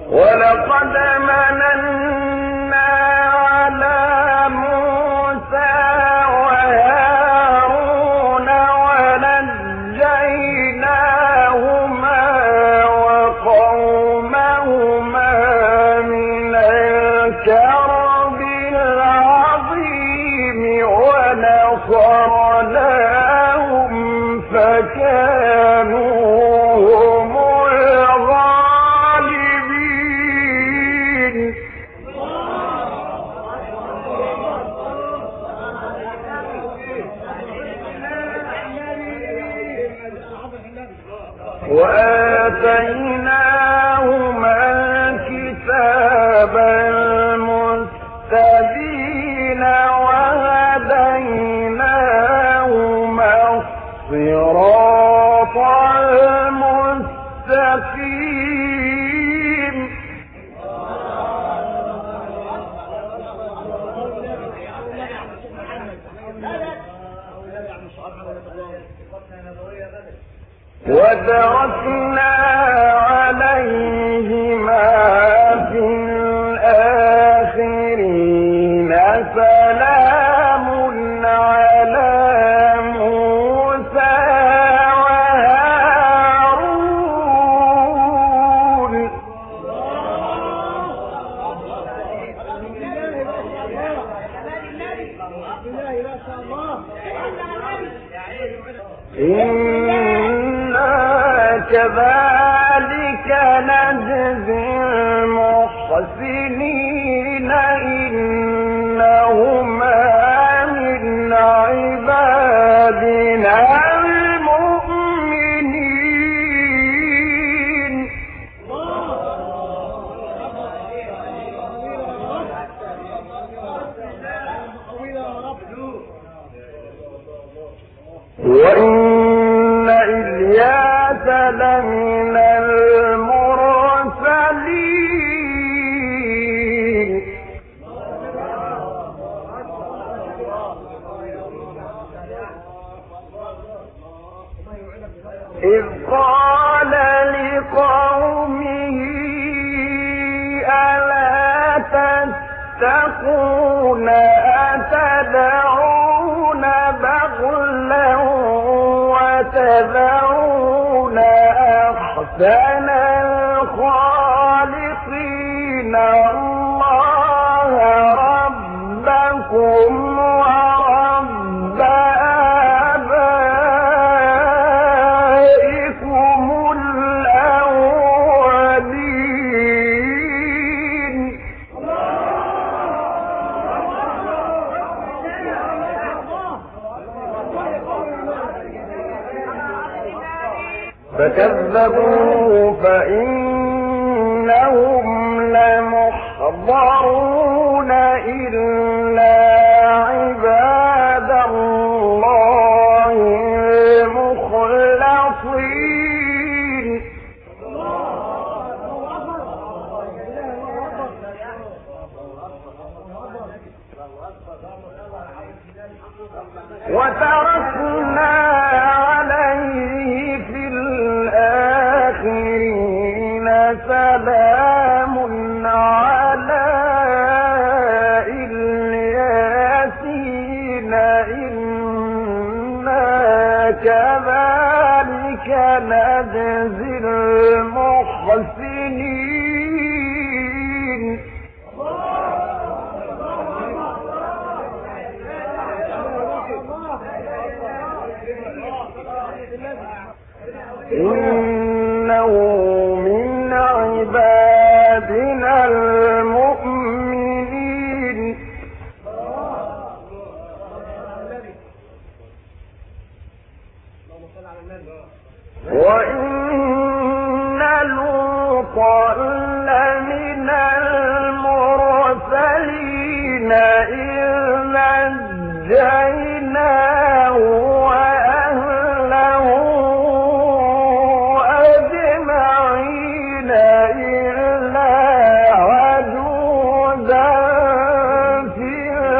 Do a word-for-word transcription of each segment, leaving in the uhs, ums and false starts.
ولقد مننا على موسى وهارون ونجيناهما وقومهما من الكرب العظيم ونصرناهم فكانوا هم الغالبين. وآتيناهما الكتاب المستبين وهديناهما الصراط المستقيم. وتركنا عليهما في الآخرين سلام على موسى وهارون. إنا كذلك نجزي المحسنين إنهما من عبادنا المؤمنين. وإن إلياس لمن المرسلين إذ قال لقومه ألا تتقون أتدعون بغلا وتذرون أحسن الخالقين الله ربكم ورب آبائكم الأولين. فكذبوا فإنهم لمحضرون إلا عباد الله المخلصين. وتركنا عليه في الآخرين سلام على الياسين إنا كذلك نجزي المحسنين. إنه من عبادنا المؤمنين. وإن لوطا لمن المرسلين إذ نجيناه وأهله أجمعين إلا عجوزا في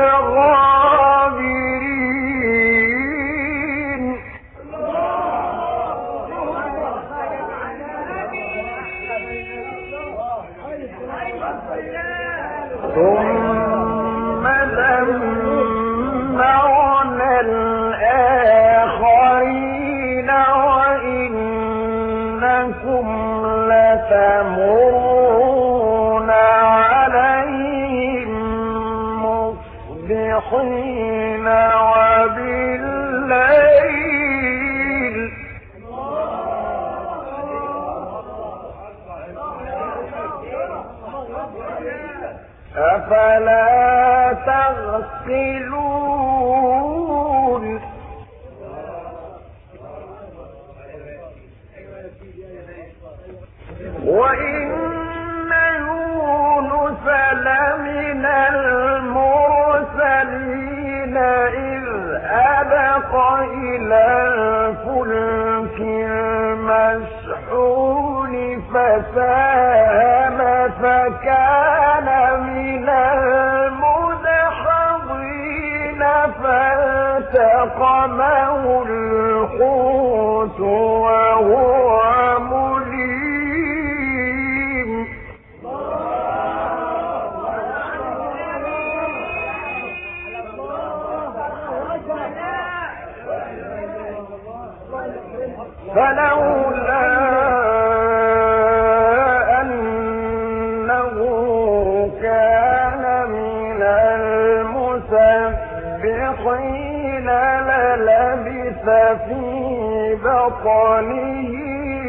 الغابرين. ثم دمرنا الآخرين وإنكم لتمرون عليهم مصبحين وبالليل أفلا تغفلون وإن يونس لمن المرسلين إذ أبق إلى الفلك المشحون فساهم فكان من المدحضين فالتقمه الحوت وهو مليم فلولا أنه كان من المسبحين للبث في بطنه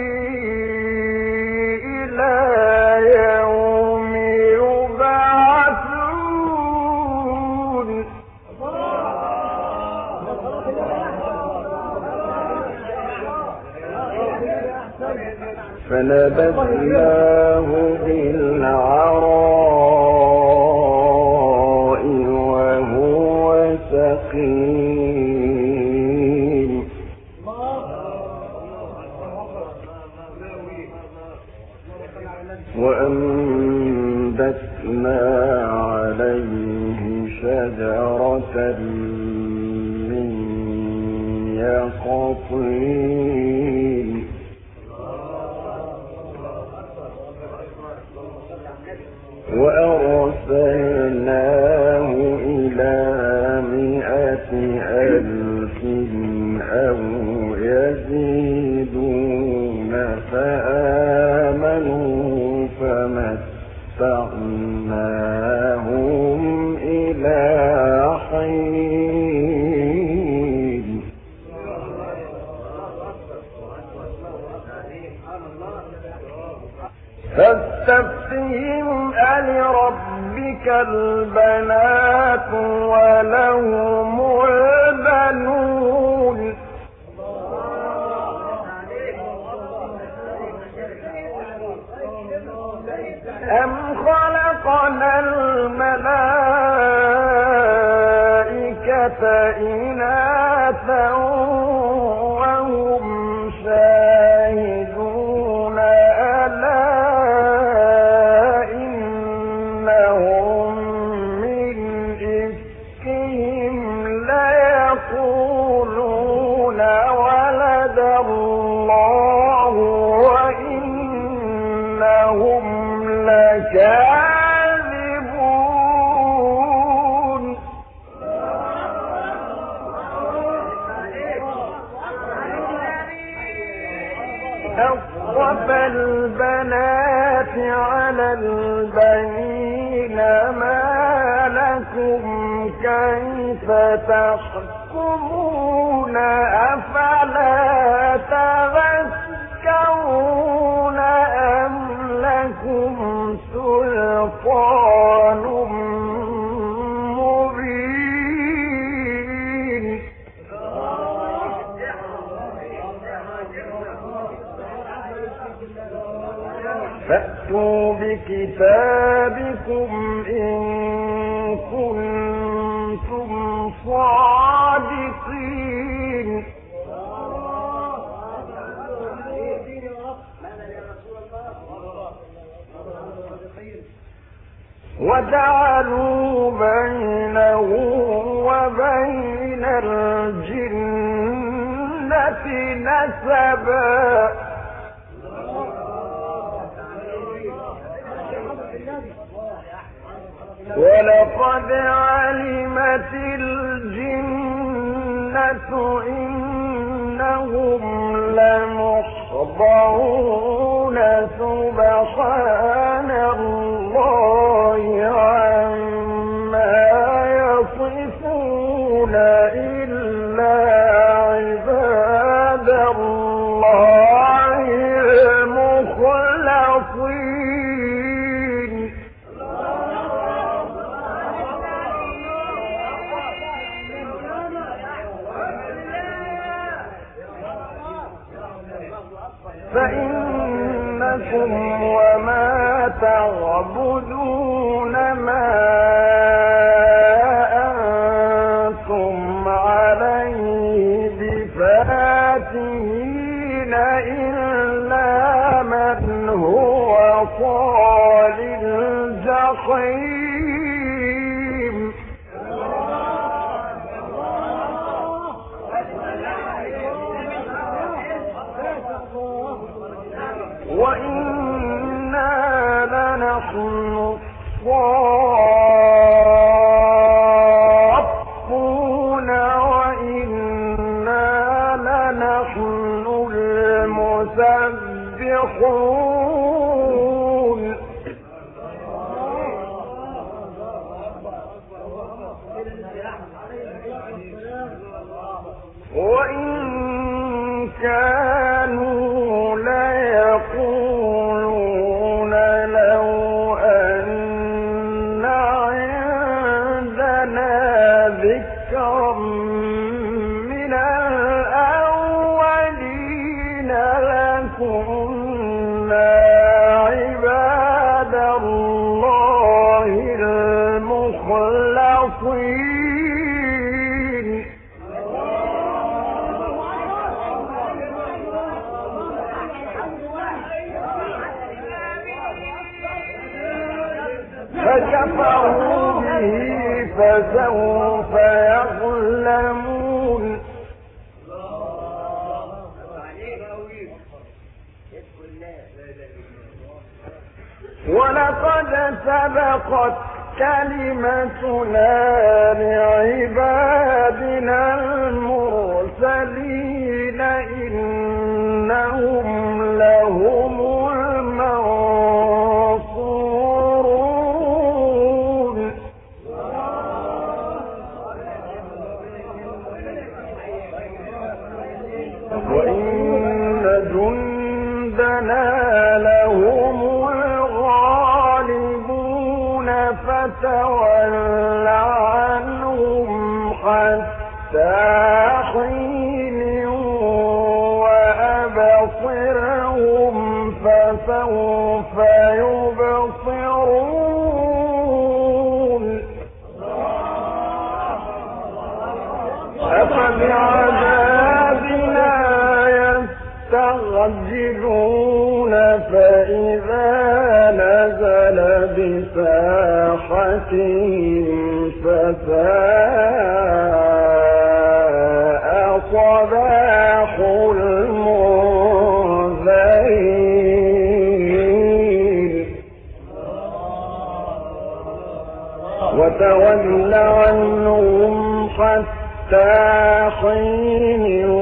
إلى يوم يبعثون فنبذناه بالعراء وهو سقيم وأنبتنا عليه شجرة من يقطين وأرسلناه إلى مئة ألف أو يزيدون فآمنوا فمتعناهم إلى حين فاستفتهم ألربك البنات ولهم البنون أم خلقنا الملائكة إناثا وهم شاهدون ألا إنهم من إفكهم ليقولون ولد الله وإنهم لكاذبون أصطفى البنات على البنين ما لكم كيف تحكمون أفلا تذكرون أم لكم سلطان مبين فأتوا بكتابكم إن كنتم صادقين وجعلوا بينه وبين الجنة نسبا ولقد علمت الجنة إنهم لمحضرون سبحان الله عما يصفون إلا عباد الله المخلصين. فإنكم وما تعبدون ما أنتم عليه بفاتحين إلا من هو صال الجحيم. وإنا لنحن الصافون وإنا لنحن المسبحون. وإن كانوا ليقولون لو أن عندنا ذكرا من الأولين لكنا عباد الله المخلصين. فكفروا به فسوف يظلمون. ولقد سبقت كلمتنا لعبادنا المرسلين إنهم لهم المنصورون. وإن جندنا لهم الغالبون فتول عنهم حتى حين وأبصرهم فسوف يبصرون. أفبعذابنا يستعجلون فإذا نزل بساحتهم فساء صباح المنذرين. وتول عنهم حتى حين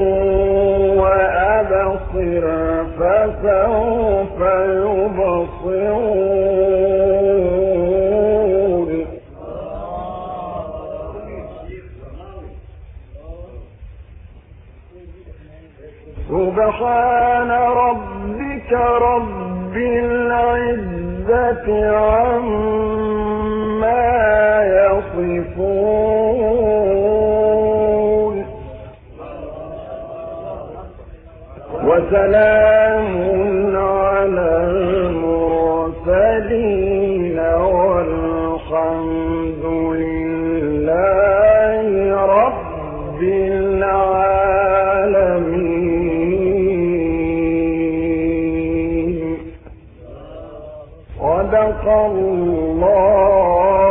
وأبصر فسوف يبصرون. سبحان ربك رب العزة عما يصفون وسلام على المرسلين والحمد لله رب العالمين. صدق الله